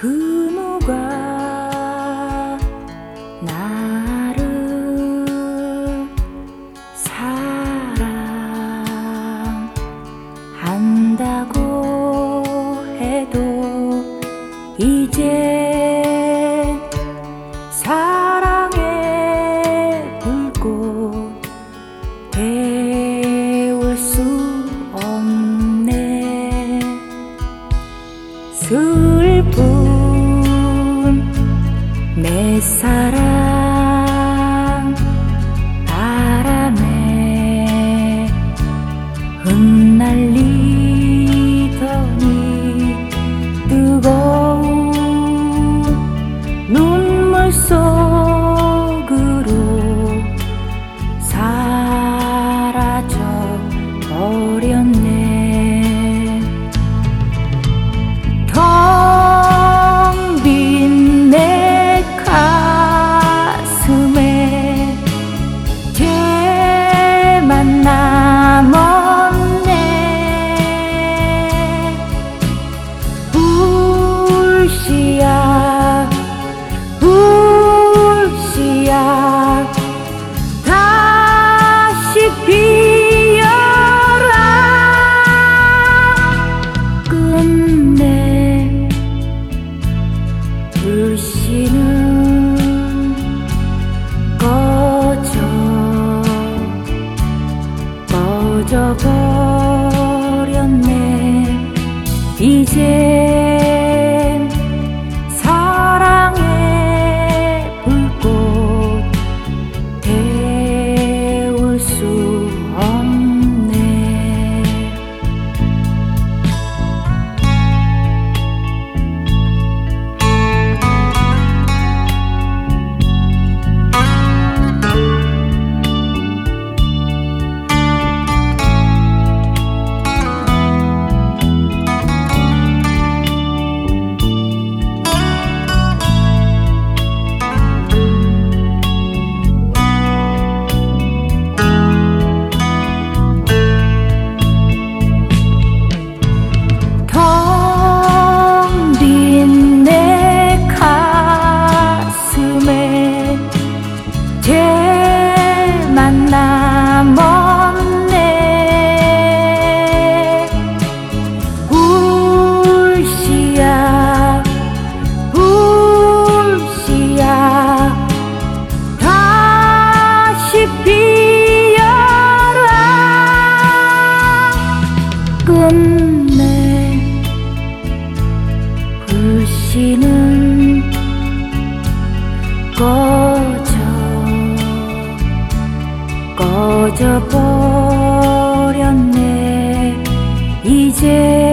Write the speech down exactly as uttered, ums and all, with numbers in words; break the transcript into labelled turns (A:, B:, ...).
A: 그 누가 나를 사랑한다고 해도 이제 사랑의 불꽃 태울 수 없네. 슬픈 내 사랑 바람에 흩날리더니 뜨거운 눈물 속으로 사라져 버렸네. 텅 빈 내 가슴에 죄만 남았네. 불씨야 불씨야 다시 피어라. 끝내 불씨는 꺼져 꺼져버렸네. 이젠 사랑의 불꽃 태울 수 없네. 텅 빈 내 가슴에 죄만 남았네. 불씨야 불씨야 다시 피어라. 끝내 불씨는 꺼져 꺼져버렸네. 이제